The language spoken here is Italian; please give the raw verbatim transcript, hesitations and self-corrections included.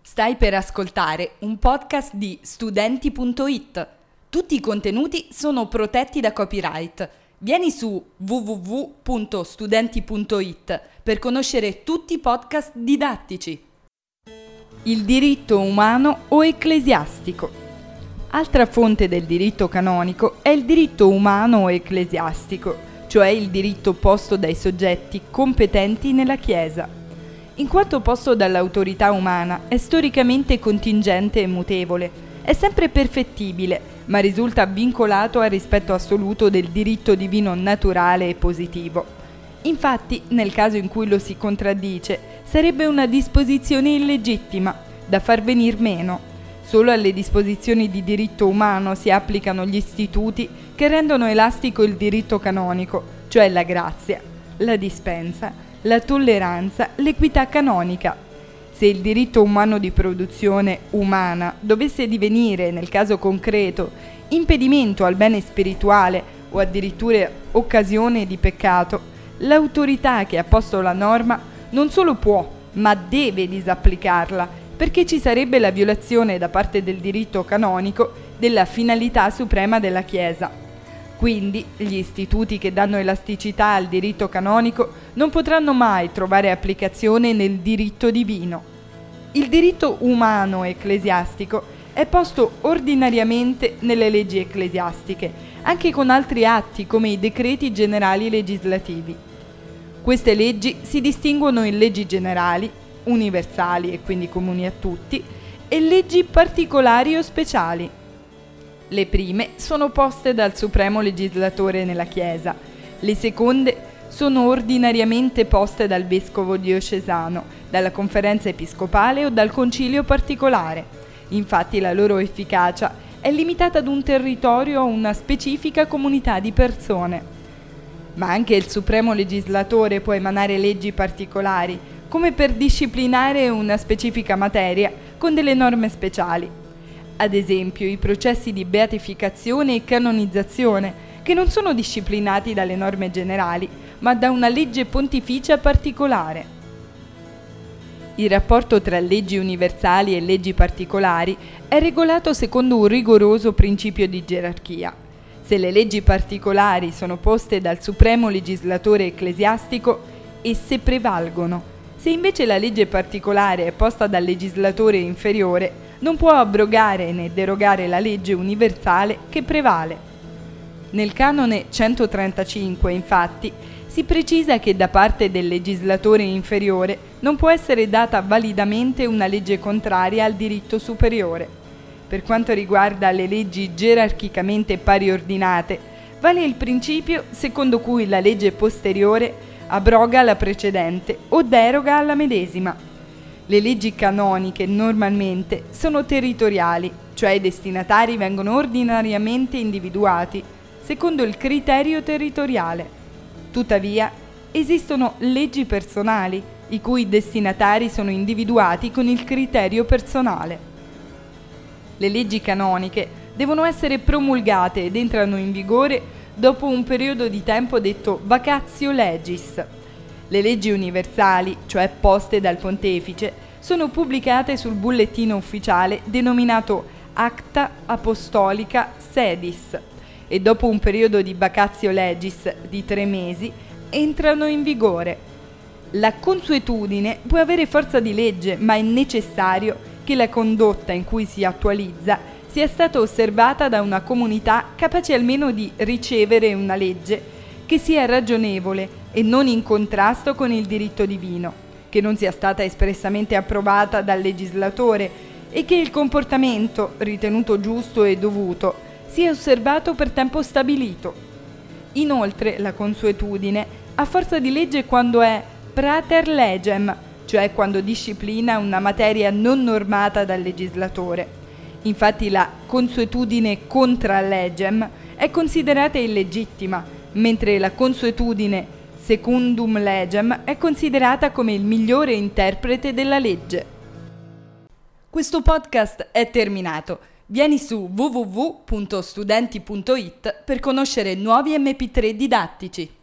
Stai per ascoltare un podcast di studenti punto it. Tutti i contenuti sono protetti da copyright. Vieni su w w w punto studenti punto it per conoscere tutti i podcast didattici. Il diritto umano o ecclesiastico. Altra fonte del diritto canonico è il diritto umano o ecclesiastico, cioè il diritto posto dai soggetti competenti nella Chiesa. In quanto posto dall'autorità umana, è storicamente contingente e mutevole, è sempre perfettibile, ma risulta vincolato al rispetto assoluto del diritto divino naturale e positivo. Infatti, nel caso in cui lo si contraddice, sarebbe una disposizione illegittima, da far venir meno. Solo alle disposizioni di diritto umano si applicano gli istituti che rendono elastico il diritto canonico, cioè la grazia, la dispensa, la tolleranza, l'equità canonica. Se il diritto umano di produzione umana dovesse divenire, nel caso concreto, impedimento al bene spirituale o addirittura occasione di peccato, l'autorità che ha posto la norma non solo può, ma deve disapplicarla, perché ci sarebbe la violazione da parte del diritto canonico della finalità suprema della Chiesa. Quindi gli istituti che danno elasticità al diritto canonico non potranno mai trovare applicazione nel diritto divino. Il diritto umano ecclesiastico è posto ordinariamente nelle leggi ecclesiastiche, anche con altri atti come i decreti generali legislativi. Queste leggi si distinguono in leggi generali, universali e quindi comuni a tutti, e leggi particolari o speciali. Le prime sono poste dal Supremo Legislatore nella Chiesa, le seconde sono ordinariamente poste dal Vescovo diocesano, dalla Conferenza Episcopale o dal Concilio particolare. Infatti la loro efficacia è limitata ad un territorio o una specifica comunità di persone. Ma anche il Supremo Legislatore può emanare leggi particolari, come per disciplinare una specifica materia con delle norme speciali. Ad esempio, i processi di beatificazione e canonizzazione, che non sono disciplinati dalle norme generali, ma da una legge pontificia particolare. Il rapporto tra leggi universali e leggi particolari è regolato secondo un rigoroso principio di gerarchia. Se le leggi particolari sono poste dal Supremo Legislatore ecclesiastico, esse prevalgono. Se invece la legge particolare è posta dal legislatore inferiore, non può abrogare né derogare la legge universale che prevale. Nel canone centotrentacinque, infatti, si precisa che da parte del legislatore inferiore non può essere data validamente una legge contraria al diritto superiore. Per quanto riguarda le leggi gerarchicamente pariordinate, vale il principio secondo cui la legge posteriore abroga la precedente o deroga alla medesima. Le leggi canoniche normalmente sono territoriali, cioè i destinatari vengono ordinariamente individuati secondo il criterio territoriale. Tuttavia, esistono leggi personali, i cui destinatari sono individuati con il criterio personale. Le leggi canoniche devono essere promulgate ed entrano in vigore dopo un periodo di tempo detto vacatio legis. Le leggi universali, cioè poste dal pontefice, sono pubblicate sul bullettino ufficiale denominato Acta Apostolica Sedis e dopo un periodo di vacatio legis di tre mesi entrano in vigore. La consuetudine può avere forza di legge, ma è necessario che la condotta in cui si attualizza sia stata osservata da una comunità capace almeno di ricevere una legge che sia ragionevole e non in contrasto con il diritto divino, che non sia stata espressamente approvata dal legislatore e che il comportamento, ritenuto giusto e dovuto, sia osservato per tempo stabilito. Inoltre, la consuetudine ha forza di legge quando è prater legem, cioè quando disciplina una materia non normata dal legislatore. Infatti la consuetudine contra legem è considerata illegittima, mentre la consuetudine secundum legem è considerata come il migliore interprete della legge. Questo podcast è terminato. Vieni su w w w punto studenti punto it per conoscere nuovi emme pi tre didattici.